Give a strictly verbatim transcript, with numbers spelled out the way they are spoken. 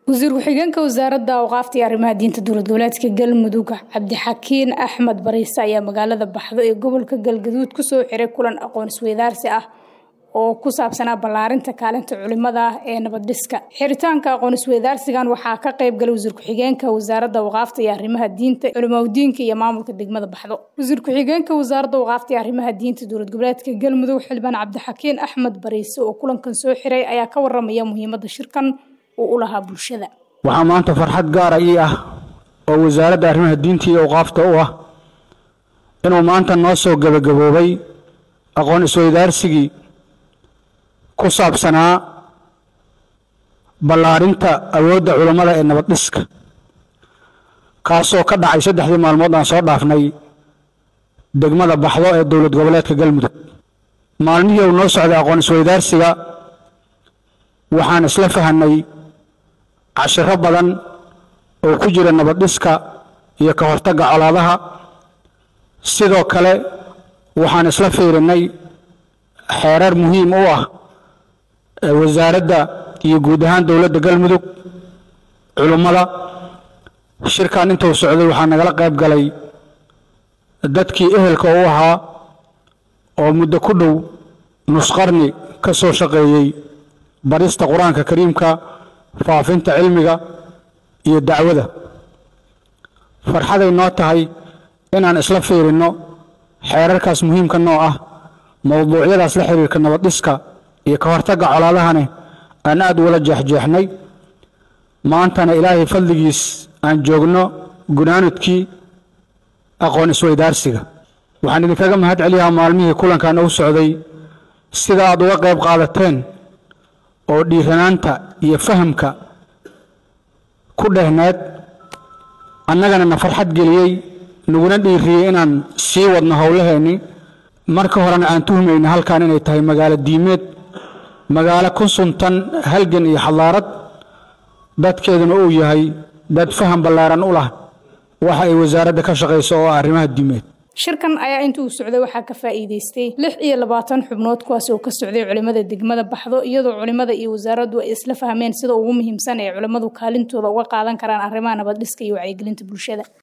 wasiir ku-xigeenka wasaaradda awqaafta iyo arrimaha diinta dowlad goboleedka Galmudug Cabdixakiin Axmed Bariis ayaa magaalada Baxdo ee gobolka Galgaduud ku soo xiray kulan aqoon isweydaarsi ah oo ku saabsanaa ballaarinta kaalinta culimada ee nabad dhiska. Xiritaanka aqoon isweydaarsigan waxaa ka qayb galay wasiir ku-xigeenka wasaaradda awqaafta iyo arrimaha diinta, culimada diinka iyo maamulka degmada Baxdo. Wasiir ku-xigeenka wasaaradda awqaafta iyo arrimaha diinta dowlad goboleedka Galmudug Xildhibaan Cabdixakiin Axmed Bariis oo kulankan soo xiray ayaa ka waramaya muhiimadda shirkan oo u lahaa bulshada. waxaa maanta farxad gaar ah oo wasaaradda arrimaha diinta iyo awqaafta u ah inuu maanta noo soo gabagaboobay aqoon isweydaarsigii ku saabsanaa ballaarinta awoodda culimada ee nabad dhiska kaasoo ka dhacay saddexdii maalmood aan soo dhaafnay degmada Baxdo ee dowlad goboleedka Galmudug. maalmihii uu noo socday aqoon isweydaarsiga waxaan isla fahanay cashiro badan oo ku jira nabad dhiska iyo ka hortagga colaadaha. sidoo kale waxaan isla fiirinay xeerar muhiim u ah wasaaradda iyo guud ahaan dowladda Galmudug culimada. shirkan intuu socday waxaa nagala qayb galay dadkii ehelka u ahaa oo muddo ku dhow nus qarni ka soo shaqeeyay barista quraanka kariimka, faafinta cilmiga iyo dacwada. farxaday noo tahay inaan isla fiirino xeerarkaas muhiimka noo ah mowduucyadaas la xiriirka nabad dhiska iyo ka hortagga colaadahana aan aad wala jeexjeexnay. maantana ilaahay fadligiis aan joogno gunaanadkii aqoon isweydaarsiga. waxaan idinkaga mahad celiyaa maalmihii kulankan u socday sida aad uga qayb qaadateen oo dhiiranaanta iyo fahamka ku dhehneed annagana na farxad geliyey naguna dhiiriyey inaan sii wadno howlaheennii. marka horena aan tuhmayna halkan inay tahay magaalo diimeed, magaalo ku suntan halgan iyo xadaarad, dadkeeduna uu yahay dad faham ballaaran u lah waxa ay wasaaradda ka shaqayso oo arrimaha diimeed. shirkan ayaa intuu socday waxaa ka faa'iideystay lix iyo labaatan xubnood kuwaas oo ka socday culimada degmada Baxdo, iyadoo culimada iyo wasaaraddu ay isla fahmeen sida ugu muhiimsan ee culimadu kaalintooda uga qaadan karaan arrimaha nabad dhiska iyo wacyigelinta bulshada.